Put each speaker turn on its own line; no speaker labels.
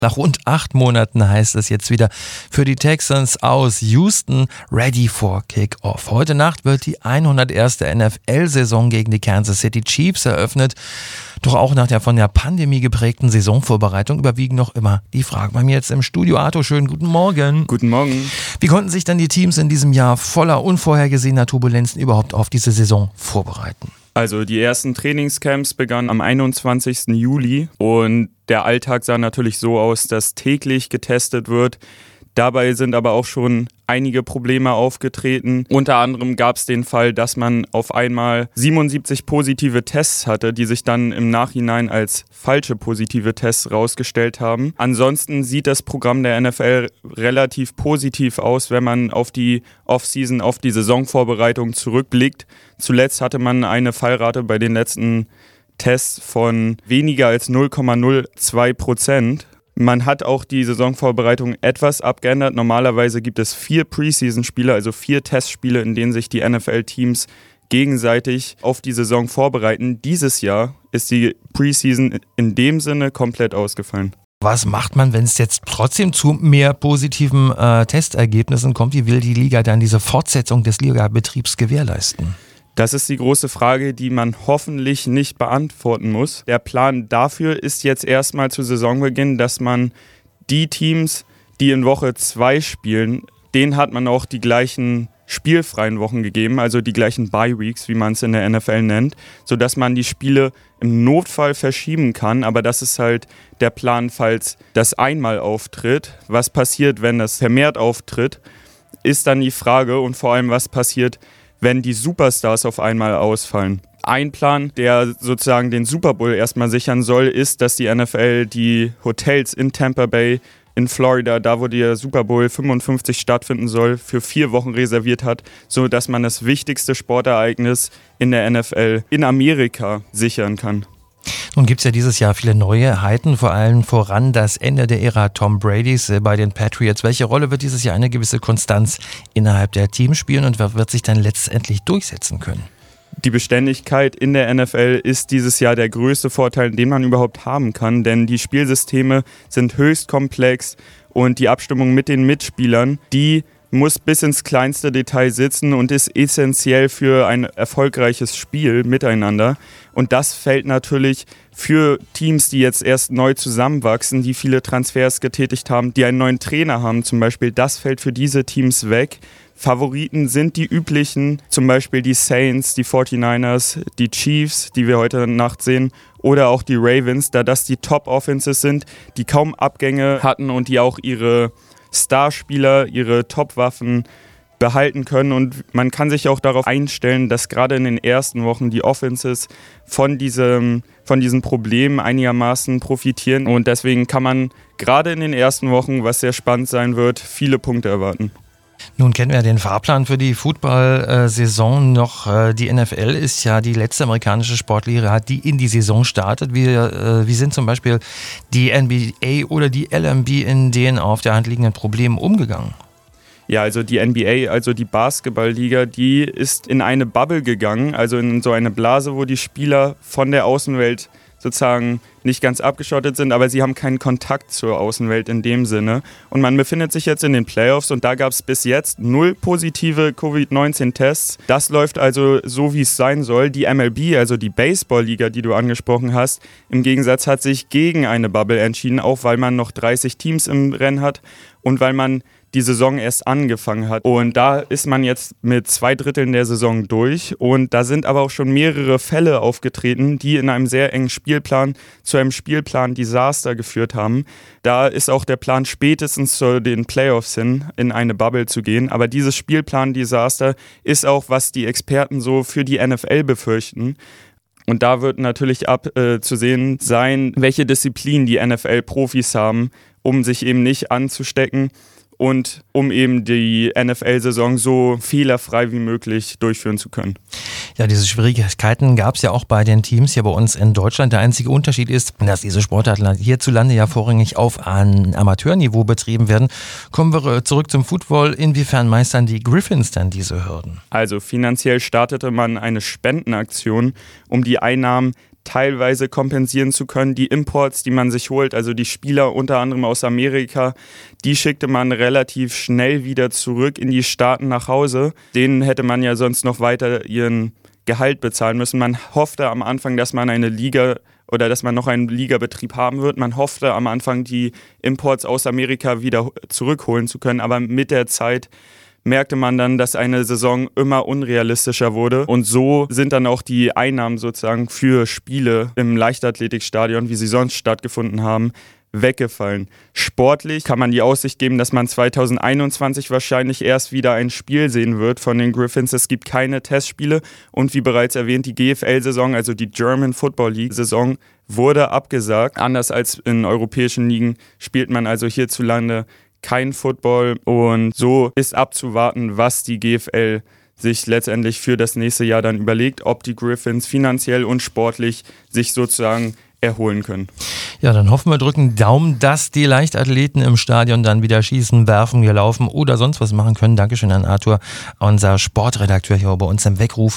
Nach rund 8 Monaten heißt es jetzt wieder für die Texans aus Houston ready for Kick-Off. Heute Nacht wird die 101. NFL-Saison gegen die Kansas City Chiefs eröffnet. Doch auch nach der von der Pandemie geprägten Saisonvorbereitung überwiegen noch immer die Fragen. Bei mir jetzt im Studio Arthur, schönen guten Morgen.
Guten Morgen.
Wie konnten sich denn die Teams in diesem Jahr voller unvorhergesehener Turbulenzen überhaupt auf diese Saison vorbereiten?
Also die ersten Trainingscamps begannen am 21. Juli und der Alltag sah natürlich so aus, dass täglich getestet wird. Dabei sind aber auch schon einige Probleme aufgetreten. Unter anderem gab es den Fall, dass man auf einmal 77 positive Tests hatte, die sich dann im Nachhinein als falsche positive Tests rausgestellt haben. Ansonsten sieht das Programm der NFL relativ positiv aus, wenn man auf die Offseason, auf die Saisonvorbereitung zurückblickt. Zuletzt hatte man eine Fallrate bei den letzten Tests von weniger als 0,02%. Man hat auch die Saisonvorbereitung etwas abgeändert. Normalerweise gibt es 4 Preseason-Spiele, also 4 Testspiele, in denen sich die NFL-Teams gegenseitig auf die Saison vorbereiten. Dieses Jahr ist die Preseason in dem Sinne komplett ausgefallen.
Was macht man, wenn es jetzt trotzdem zu mehr positiven Testergebnissen kommt? Wie will die Liga dann diese Fortsetzung des Ligabetriebs gewährleisten?
Das ist die große Frage, die man hoffentlich nicht beantworten muss. Der Plan dafür ist jetzt erstmal zu Saisonbeginn, dass man die Teams, die in Woche 2 spielen, denen hat man auch die gleichen spielfreien Wochen gegeben, also die gleichen Bye-Weeks, wie man es in der NFL nennt, sodass man die Spiele im Notfall verschieben kann. Aber das ist halt der Plan, falls das einmal auftritt. Was passiert, wenn das vermehrt auftritt, ist dann die Frage, und vor allem, was passiert, wenn die Superstars auf einmal ausfallen. Ein Plan, der sozusagen den Super Bowl erstmal sichern soll, ist, dass die NFL die Hotels in Tampa Bay in Florida, da wo der Super Bowl 55 stattfinden soll, für 4 Wochen reserviert hat, sodass man das wichtigste Sportereignis in der NFL in Amerika sichern kann.
Nun gibt es ja dieses Jahr viele Neuheiten, vor allem voran das Ende der Ära Tom Bradys bei den Patriots. Welche Rolle wird dieses Jahr eine gewisse Konstanz innerhalb der Teams spielen und wer wird sich dann letztendlich durchsetzen können?
Die Beständigkeit in der NFL ist dieses Jahr der größte Vorteil, den man überhaupt haben kann, denn die Spielsysteme sind höchst komplex und die Abstimmung mit den Mitspielern, die muss bis ins kleinste Detail sitzen und ist essentiell für ein erfolgreiches Spiel miteinander. Und das fällt natürlich für Teams, die jetzt erst neu zusammenwachsen, die viele Transfers getätigt haben, die einen neuen Trainer haben zum Beispiel, das fällt für diese Teams weg. Favoriten sind die üblichen, zum Beispiel die Saints, die 49ers, die Chiefs, die wir heute Nacht sehen, oder auch die Ravens, da das die Top-Offenses sind, die kaum Abgänge hatten und die auch ihre Starspieler, ihre Top-Waffen behalten können. Und man kann sich auch darauf einstellen, dass gerade in den ersten Wochen die Offenses von diesen Problemen einigermaßen profitieren. Und deswegen kann man gerade in den ersten Wochen, was sehr spannend sein wird, viele Punkte erwarten.
Nun kennen wir ja den Fahrplan für die Football-Saison noch. Die NFL ist ja die letzte amerikanische Sportliga, die in die Saison startet. Wie sind zum Beispiel die NBA oder die LMB in den auf der Hand liegenden Problemen umgegangen?
Ja, also die NBA, also die Basketballliga, die ist in eine Bubble gegangen, also in so eine Blase, wo die Spieler von der Außenwelt sozusagen nicht ganz abgeschottet sind, aber sie haben keinen Kontakt zur Außenwelt in dem Sinne. Und man befindet sich jetzt in den Playoffs und da gab es bis jetzt 0 positive Covid-19-Tests. Das läuft also so, wie es sein soll. Die MLB, also die Baseball-Liga, die du angesprochen hast, im Gegensatz hat sich gegen eine Bubble entschieden, auch weil man noch 30 Teams im Rennen hat und weil man die Saison erst angefangen hat. Und da ist man jetzt mit 2/3 der Saison durch. Und da sind aber auch schon mehrere Fälle aufgetreten, die in einem sehr engen Spielplan zu einem Spielplan-Desaster geführt haben. Da ist auch der Plan, spätestens zu den Playoffs hin in eine Bubble zu gehen. Aber dieses Spielplan-Desaster ist auch, was die Experten so für die NFL befürchten. Und da wird natürlich zu sehen sein, welche Disziplin die NFL-Profis haben, um sich eben nicht anzustecken und um eben die NFL-Saison so fehlerfrei wie möglich durchführen zu können.
Ja, diese Schwierigkeiten gab es ja auch bei den Teams hier bei uns in Deutschland. Der einzige Unterschied ist, dass diese Sportarten hierzulande ja vorrangig auf Amateurniveau betrieben werden. Kommen wir zurück zum Football. Inwiefern meistern die Griffins dann diese Hürden?
Also finanziell startete man eine Spendenaktion, um die Einnahmen teilweise kompensieren zu können. Die Imports, die man sich holt, also die Spieler unter anderem aus Amerika, die schickte man relativ schnell wieder zurück in die Staaten nach Hause. Denen hätte man ja sonst noch weiter ihren Gehalt bezahlen müssen. Man hoffte am Anfang, dass man eine Liga oder dass man noch einen Ligabetrieb haben wird. Man hoffte am Anfang, die Imports aus Amerika wieder zurückholen zu können, aber mit der Zeit merkte man dann, dass eine Saison immer unrealistischer wurde. Und so sind dann auch die Einnahmen sozusagen für Spiele im Leichtathletikstadion, wie sie sonst stattgefunden haben, weggefallen. Sportlich kann man die Aussicht geben, dass man 2021 wahrscheinlich erst wieder ein Spiel sehen wird von den Griffins. Es gibt keine Testspiele und wie bereits erwähnt, die GFL-Saison, also die German Football League-Saison, wurde abgesagt. Anders als in europäischen Ligen spielt man also hierzulande kein Football und so ist abzuwarten, was die GFL sich letztendlich für das nächste Jahr dann überlegt, ob die Griffins finanziell und sportlich sich sozusagen erholen können.
Ja, dann hoffen wir, drücken Daumen, dass die Leichtathleten im Stadion dann wieder schießen, werfen, hier laufen oder sonst was machen können. Dankeschön an Arthur, unser Sportredakteur hier bei uns im Weckruf.